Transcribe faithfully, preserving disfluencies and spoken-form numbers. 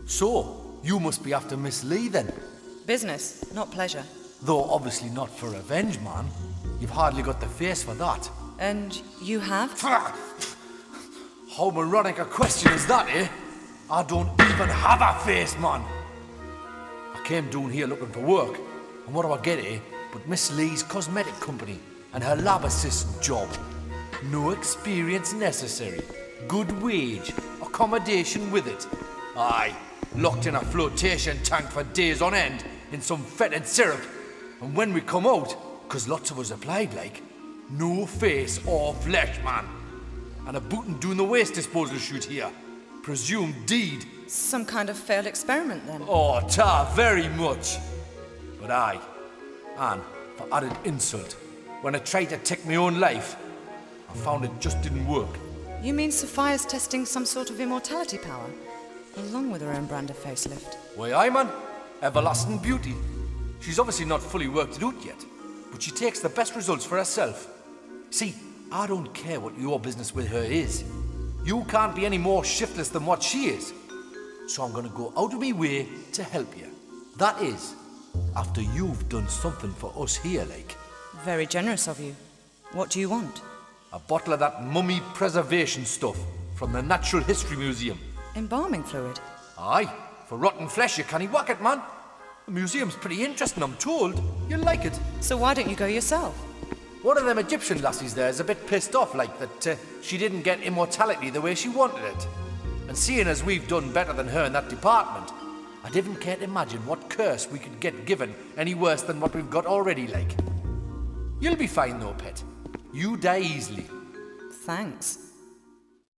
So, you must be after Miss Lee then? Business, not pleasure. Though obviously not for revenge, man. You've hardly got the face for that. And you have? How moronic a question is that, eh? I don't even have a face, man. I came down here looking for work, and what do I get, eh? But Miss Lee's cosmetic company and her lab assistant job. No experience necessary. Good wage. Accommodation with it. Aye, locked in a flotation tank for days on end in some fetid syrup. And when we come out, 'cause lots of us applied like, no face or flesh, man. And a bootin' doing the waste disposal shoot here. Presumed deed. Some kind of failed experiment then? Oh, ta, very much. But aye, and for added insult, when I tried to take my own life, I found it just didn't work. You mean Sophia's testing some sort of immortality power, along with her own brand of facelift? Why, aye, man. Everlasting beauty. She's obviously not fully worked it out yet, but she takes the best results for herself. See, I don't care what your business with her is. You can't be any more shiftless than what she is. So I'm gonna go out of my way to help you. That is, after you've done something for us here, like. Very generous of you. What do you want? A bottle of that mummy preservation stuff from the Natural History Museum. Embalming fluid? Aye, for rotten flesh you can't whack it, man. The museum's pretty interesting, I'm told. You'll like it. So why don't you go yourself? One of them Egyptian lassies there is a bit pissed off, like, that uh, she didn't get immortality the way she wanted it. And seeing as we've done better than her in that department, I didn't care to imagine what curse we could get given any worse than what we've got already, like. You'll be fine though, pet. You die easily. Thanks.